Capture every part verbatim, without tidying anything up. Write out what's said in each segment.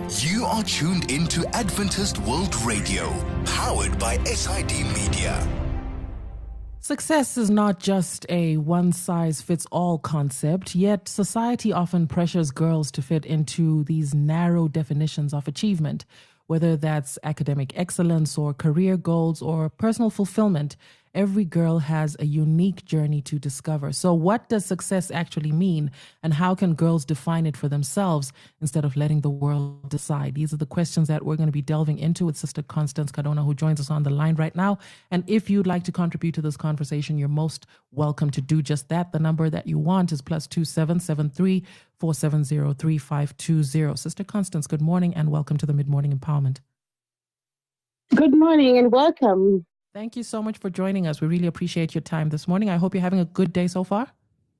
You are tuned into Adventist World Radio, powered by S I D Media. Success is not just a one-size-fits-all concept, yet society often pressures girls to fit into these narrow definitions of achievement, whether that's academic excellence or career goals or personal fulfillment. Every girl has a unique journey to discover. So what does success actually mean, and how can girls define it for themselves instead of letting the world decide? These are the questions that we're going to be delving into with Sister Constance Kadona, who joins us on the line right now. And if you'd like to contribute to this conversation, you're most welcome to do just that. The number that you want is plus two seven seven three four seven zero three five two zero. Sister Constance, good morning and welcome to the Mid-Morning Empowerment. Good morning and welcome. Thank you so much for joining us. We really appreciate your time this morning. I hope you're having a good day so far.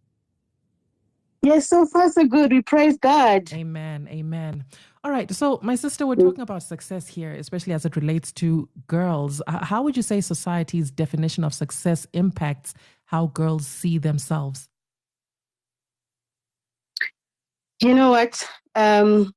Yes, so far so good. We praise God. Amen. Amen. All right. So, my sister, we're talking about success here, especially as it relates to girls. How would you say society's definition of success impacts how girls see themselves? You know what? Um,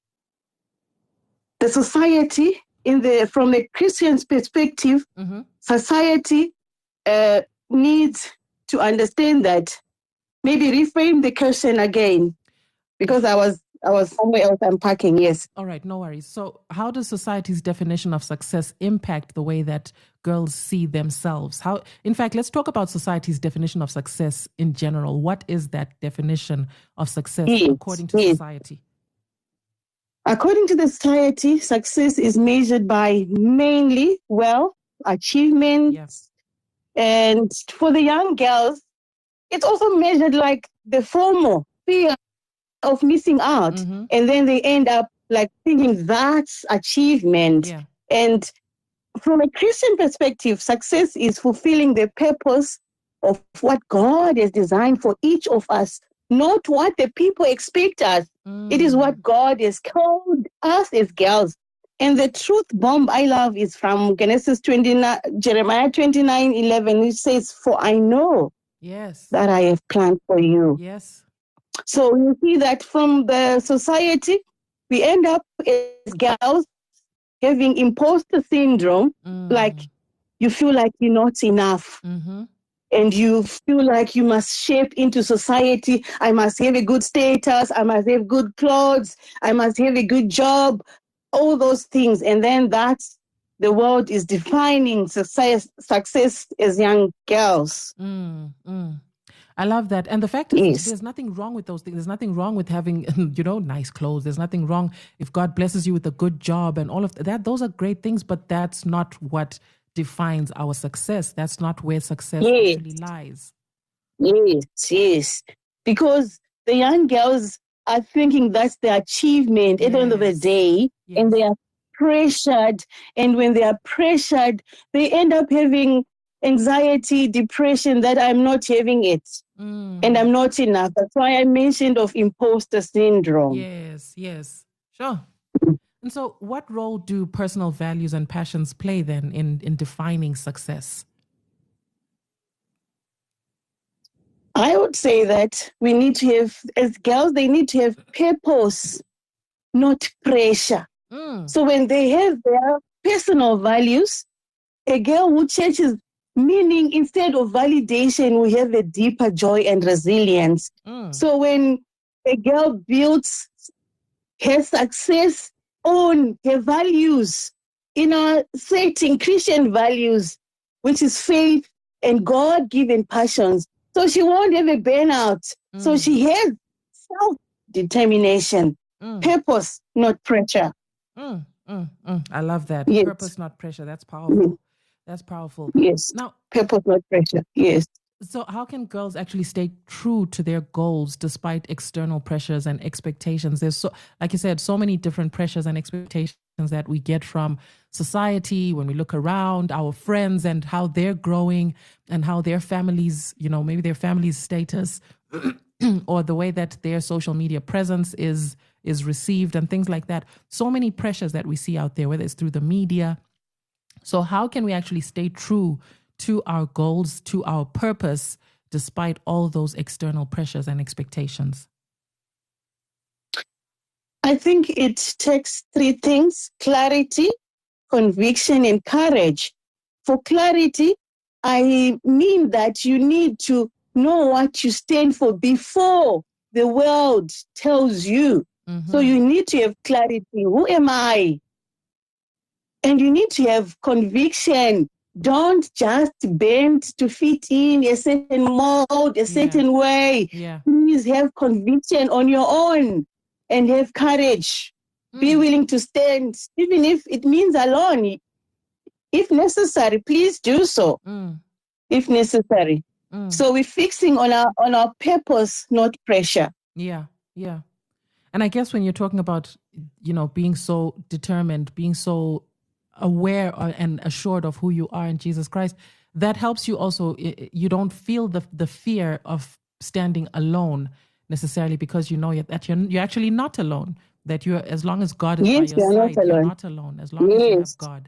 the society, in the from a Christian's perspective, mm-hmm. society uh, needs to understand that. Maybe reframe the question again, because I was I was somewhere else unpacking. Yes. All right, no worries. So, how does society's definition of success impact the way that girls see themselves? How, in fact, let's talk about society's definition of success in general. What is that definition of success yes. according to yes. society? According to the society, success is measured by mainly wealth, achievements, yes. and for the young girls, it's also measured like the FOMO, fear of missing out, mm-hmm. and then they end up like thinking that's achievement. Yeah. And from a Christian perspective, success is fulfilling the purpose of what God has designed for each of us, not what the people expect us. Mm. It is what God has called us as girls. And the truth bomb I love is from Genesis twenty-nine, Jeremiah twenty-nine eleven, which says, "For I know yes. that I have planned for you." Yes. So you see that from the society, we end up as girls having imposter syndrome, mm. like you feel like you're not enough. Mm-hmm. And you feel like you must shape into society. I must have a good status. I must have good clothes. I must have a good job. All those things. And then that's the world is defining success, success as young girls. Mm, mm. I love that. And the fact is, yes. there's nothing wrong with those things. There's nothing wrong with having, you know, nice clothes. There's nothing wrong if God blesses you with a good job and all of that. Those are great things, but that's not what defines our success. That's not where success yes. actually lies. Yes, yes. Because the young girls are thinking that's the achievement at yes. the end of the day, yes. and they are pressured. And when they are pressured, they end up having anxiety, depression, that I'm not having it. Mm. And I'm not enough. That's why I mentioned of imposter syndrome. Yes, yes. Sure. And so what role do personal values and passions play then in, in defining success? I would say that we need to have, as girls, they need to have purpose, not pressure. Mm. So when they have their personal values, a girl who churches meaning instead of validation, we have a deeper joy and resilience. Mm. So when a girl builds her success on her values, in our setting, Christian values, which is faith and God-given passions, so she won't have a burnout. Mm. So she has self-determination, mm. purpose, not pressure. Mm, mm, mm. I love that. Yes. Purpose, not pressure. That's powerful. Yes. That's powerful. Yes. Now, purpose, not pressure. Yes. So how can girls actually stay true to their goals despite external pressures and expectations? There's so, like you said, so many different pressures and expectations that we get from society when we look around, our friends and how they're growing and how their families, you know, maybe their family's status or the way that their social media presence is is received and things like that. So many pressures that we see out there, whether it's through the media. So how can we actually stay true to our goals, to our purpose, despite all those external pressures and expectations? I think it takes three things: clarity, conviction, and courage. For clarity, I mean that you need to know what you stand for before the world tells you. Mm-hmm. So you need to have clarity. Who am I? And you need to have conviction. Don't just bend to fit in a certain mold, a certain yeah. way. Yeah. Please have conviction on your own and have courage. Mm. Be willing to stand, even if it means alone. If necessary, please do so. Mm. If necessary. Mm. So we're fixing on our on our purpose, not pressure. Yeah, yeah. And I guess when you're talking about, you know, being so determined, being so aware and assured of who you are in Jesus Christ, that helps you also. You don't feel the the fear of standing alone necessarily, because you know that you're, you're actually not alone. That you're, as long as God is yes, by your you're side, not you're not alone. As long yes. as you have God.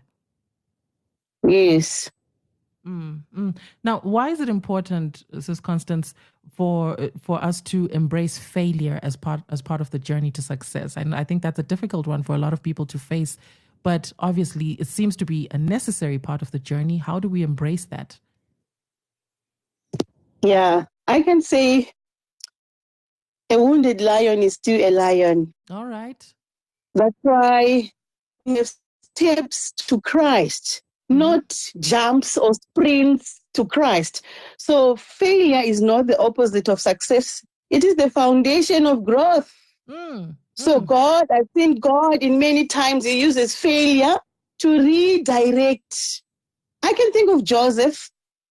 Yes. Mm, mm. Now, why is it important, Sis Constance, for for us to embrace failure as part as part of the journey to success? And I think that's a difficult one for a lot of people to face, but obviously it seems to be a necessary part of the journey. How do we embrace that? Yeah, I can say a wounded lion is still a lion. All right. That's why we have steps to Christ, mm-hmm. not jumps or sprints to Christ. So failure is not the opposite of success. It is the foundation of growth. Mm, so mm. God, I think God in many times he uses failure to redirect. I can think of Joseph.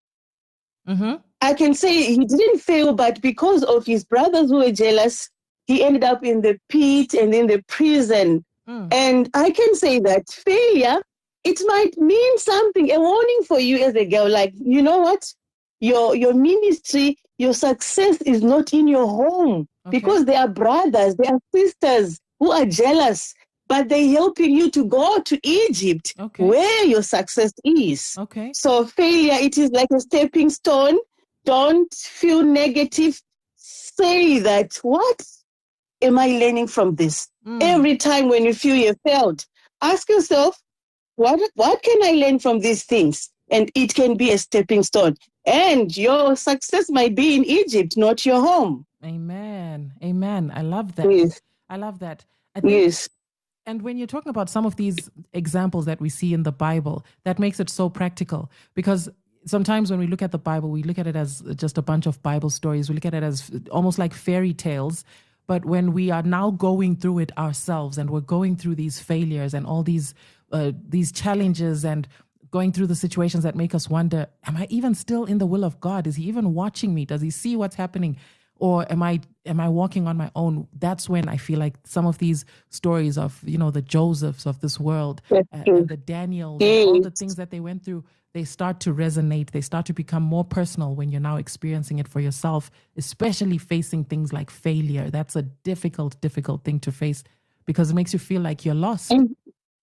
Mm-hmm. I can say he didn't fail, but because of his brothers who were jealous, he ended up in the pit and in the prison. Mm. And I can say that failure, it might mean something, a warning for you as a girl. Like, you know what? Your your ministry, your success is not in your home, okay. because there are brothers, there are sisters who are jealous, but they're helping you to go to Egypt, okay. where your success is. Okay. So failure, it is like a stepping stone. Don't feel negative. Say that, what am I learning from this? Mm. Every time when you feel you failed, ask yourself, what, what can I learn from these things? And it can be a stepping stone. And your success might be in Egypt, not your home. Amen. Amen. I love that. Yes. I love that. I think, yes. And when you're talking about some of these examples that we see in the Bible, that makes it so practical, because sometimes when we look at the Bible, we look at it as just a bunch of Bible stories. We look at it as almost like fairy tales. But when we are now going through it ourselves, and we're going through these failures and all these uh, these challenges, and going through the situations that make us wonder, am I even still in the will of God? Is he even watching me? Does he see what's happening? Or am I am I walking on my own? That's when I feel like some of these stories of, you know, the Josephs of this world, and, and the Daniels, and all the things that they went through, they start to resonate. They start to become more personal when you're now experiencing it for yourself, especially facing things like failure. That's a difficult, difficult thing to face, because it makes you feel like you're lost. And,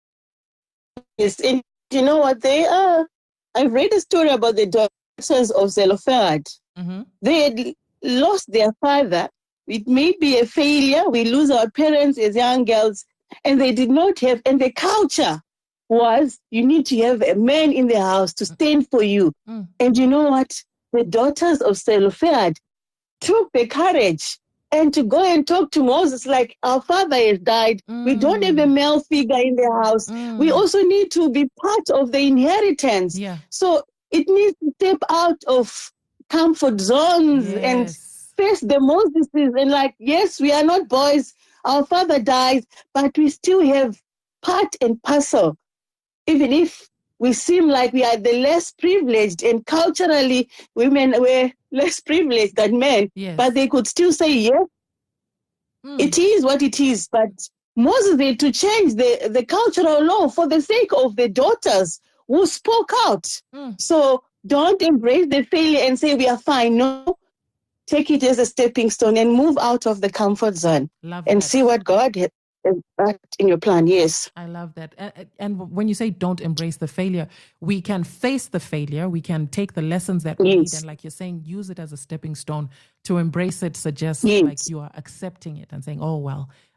yes, and you know what they are? I've read a story about the daughters of Zelophehad. Mm-hmm. They had lost their father. It may be a failure. We lose our parents as young girls, and they did not have, and the culture was, you need to have a man in the house to stand for you. Mm. And you know what? The daughters of Zelophehad took the courage and to go and talk to Moses, like, our father has died. Mm. We don't have a male figure in the house. Mm. We also need to be part of the inheritance. Yeah. So it needs to step out of comfort zones, yes. and face the Moses, and like, yes, we are not boys. Our father died, but we still have part and parcel. Even if we seem like we are the less privileged, and culturally women were less privileged than men, yes. but they could still say, yes, mm. it is what it is. But Moses had to change the, the cultural law for the sake of the daughters who spoke out. Mm. So don't embrace the failure and say we are fine. No, take it as a stepping stone and move out of the comfort zone. Love and that. See what God has in your plan. Yes. I love that. And, and when you say don't embrace the failure, we can face the failure. We can take the lessons that we yes. need, and like you're saying, use it as a stepping stone. To embrace it suggests yes. like you are accepting it and saying, oh, well,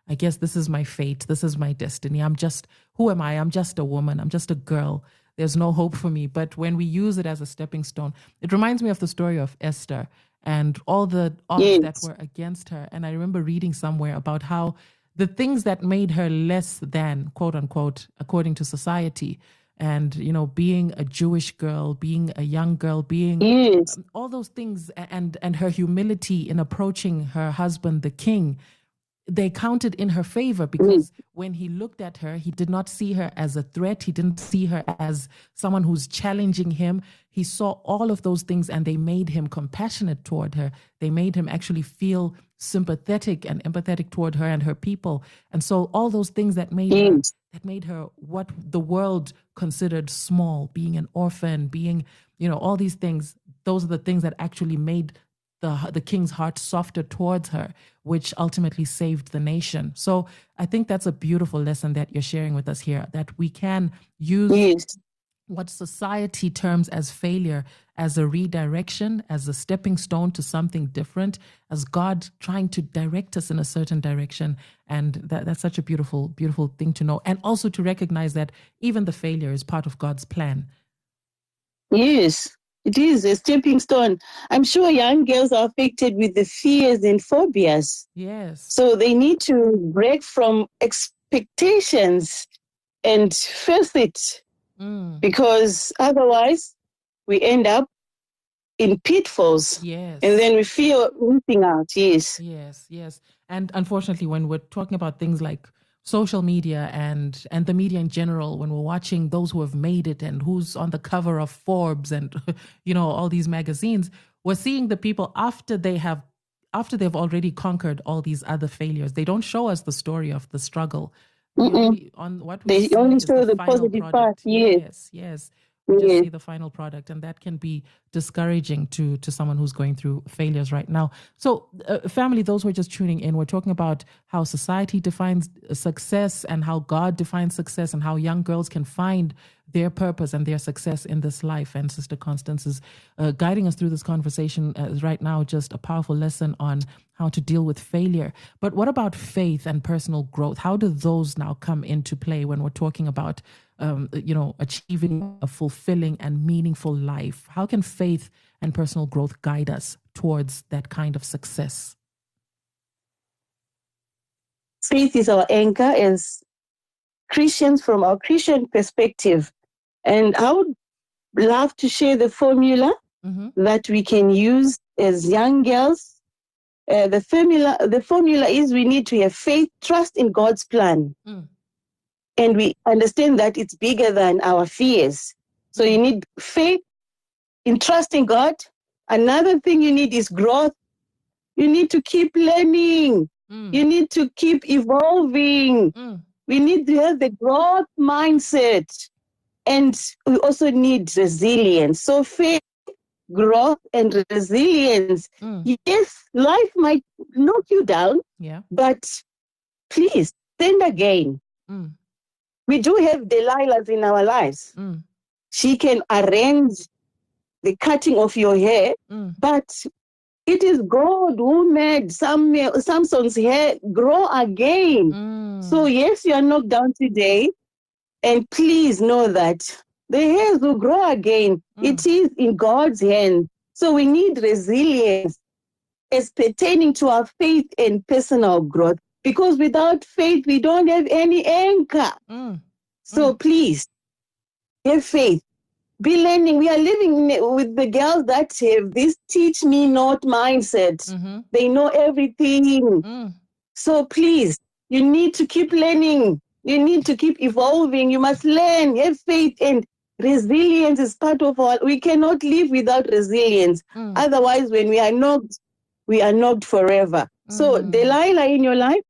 I guess this is my fate. This is my destiny. I'm just, who am I? I'm just a woman. I'm just a girl. There's no hope for me. But when we use it as a stepping stone, it reminds me of the story of Esther and all the odds Yes. that were against her. And I remember reading somewhere about how the things that made her less than, quote unquote, according to society, and, you know, being a Jewish girl, being a young girl, being Yes. um, all those things, and and her humility in approaching her husband, the king, they counted in her favor, because when he looked at her, he did not see her as a threat. He didn't see her as someone who's challenging him. He saw all of those things, and they made him compassionate toward her. They made him actually feel sympathetic and empathetic toward her and her people. And so all those things that made her, Yes. that made her what the world considered small, being an orphan, being, you know, all these things, those are the things that actually made the the king's heart softer towards her, which ultimately saved the nation. So I think that's a beautiful lesson that you're sharing with us here, that we can use Yes. what society terms as failure as a redirection, as a stepping stone to something different, as God trying to direct us in a certain direction. And that, that's such a beautiful, beautiful thing to know. And also to recognize that even the failure is part of God's plan. Yes. It is a stepping stone. I'm sure young girls are affected with the fears and phobias. Yes. So they need to break from expectations and face it, Mm. because otherwise we end up in pitfalls, Yes. and then we feel missing out. Yes. Yes, yes. And unfortunately, when we're talking about things like social media and and the media in general, when we're watching those who have made it and who's on the cover of Forbes and, you know, all these magazines, we're seeing the people after they have after they've already conquered all these other failures. They don't show us the story of the struggle. We Mm-mm. only, on what we They see only is show the the final positive product. part. Yes. Yes, yes. We just Yes. see the final product, and that can be discouraging to to someone who's going through failures right now. So, uh, family, those who are just tuning in, we're talking about how society defines success and how God defines success, and how young girls can find their purpose and their success in this life. And Sister Constance is uh, guiding us through this conversation uh, right now, just a powerful lesson on how to deal with failure. But what about faith and personal growth? How do those now come into play when we're talking about Um, you know, achieving a fulfilling and meaningful life? How can faith and personal growth guide us towards that kind of success? Faith is our anchor as Christians from our Christian perspective. And I would love to share the formula Mm-hmm. that we can use as young girls. Uh, the formula, the formula is we need to have faith, trust in God's plan. Mm. And we understand that it's bigger than our fears. So you need faith in trusting God. Another thing you need is growth. You need to keep learning. Mm. You need to keep evolving. Mm. We need to have the growth mindset. And we also need resilience. So faith, growth, and resilience. Mm. Yes, life might knock you down, Yeah. but please stand again. Mm. We do have Delilahs in our lives. Mm. She can arrange the cutting of your hair, Mm. but it is God who made Sam, Samson's hair grow again. Mm. So yes, you are knocked down today, and please know that the hairs will grow again. Mm. It is in God's hand. So we need resilience as pertaining to our faith and personal growth. Because without faith, we don't have any anchor. Mm. So Mm. please, have faith. Be learning. We are living with the girls that have this teach me not mindset. Mm-hmm. They know everything. Mm. So please, you need to keep learning. You need to keep evolving. You must learn. Have faith, and resilience is part of our. We cannot live without resilience. Mm. Otherwise, when we are knocked, we are knocked forever. So Mm. Delilah in your life,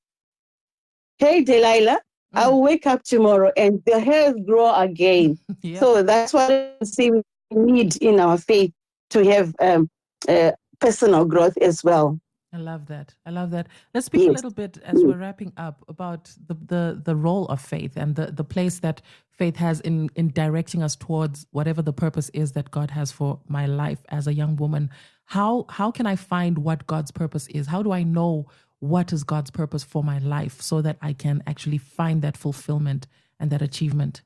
hey Delilah, Mm. I'll wake up tomorrow and the hairs grow again. Yeah. So that's what I see we need in our faith to have um, uh, personal growth as well. I love that. I love that. Let's speak Yes. a little bit as we're wrapping up about the, the, the role of faith and the, the place that faith has in, in directing us towards whatever the purpose is that God has for my life as a young woman. How how can I find what God's purpose is? How do I know what is God's purpose for my life so that I can actually find that fulfillment and that achievement?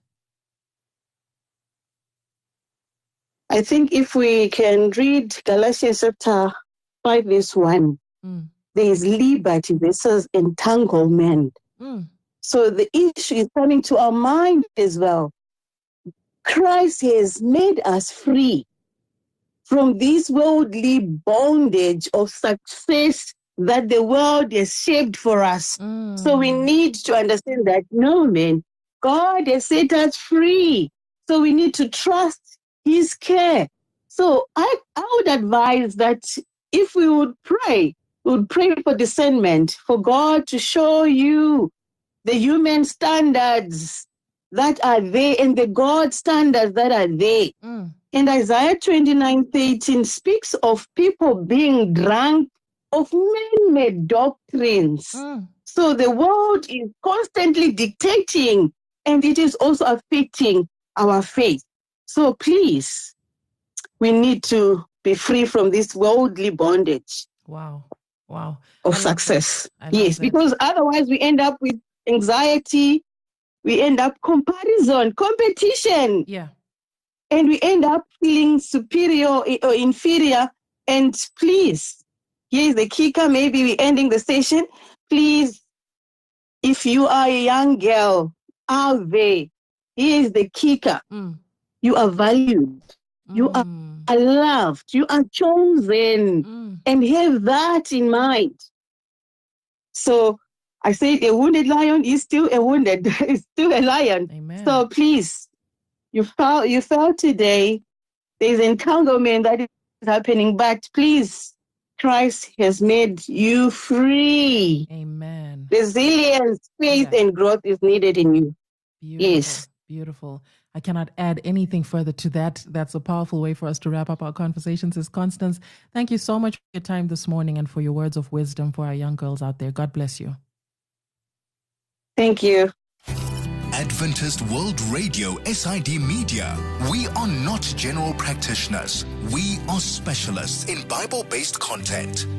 I think if we can read Galatians chapter five, verse one, mm. there is liberty versus entanglement. Mm. So the issue is coming to our mind as well. Christ has made us free from this worldly bondage of success that the world has shaped for us. Mm. So we need to understand that, no, man, God has set us free. So we need to trust His care. So I, I would advise that if we would pray, we would pray for discernment, for God to show you the human standards that are there and the God standards that are there. Mm. And Isaiah twenty-nine thirteen speaks of people being drunk of man-made doctrines. Mm. So the world is constantly dictating, and it is also affecting our faith. So please, we need to be free from this worldly bondage. Wow. Wow. Of success. Yes, because otherwise we end up with anxiety, we end up comparison, competition. Yeah. And we end up feeling superior or inferior. And please, here's the kicker, maybe we're ending the session. Please, if you are a young girl out there, here's the kicker. Mm. You are valued. Mm. You are loved. You are chosen. Mm. And have that in mind. So I said a wounded lion is still a wounded, is still a lion. Amen. So please, you felt you felt today there's entanglement that is happening, but please, Christ has made you free. Amen. Resilience, faith, yeah. and growth is needed in you. Beautiful. Yes. Beautiful. I cannot add anything further to that. That's a powerful way for us to wrap up our conversations. Is Constance, thank you so much for your time this morning and for your words of wisdom for our young girls out there. God bless you. Thank you. Adventist World Radio, S I D Media. We are not general practitioners. We are specialists in Bible-based content.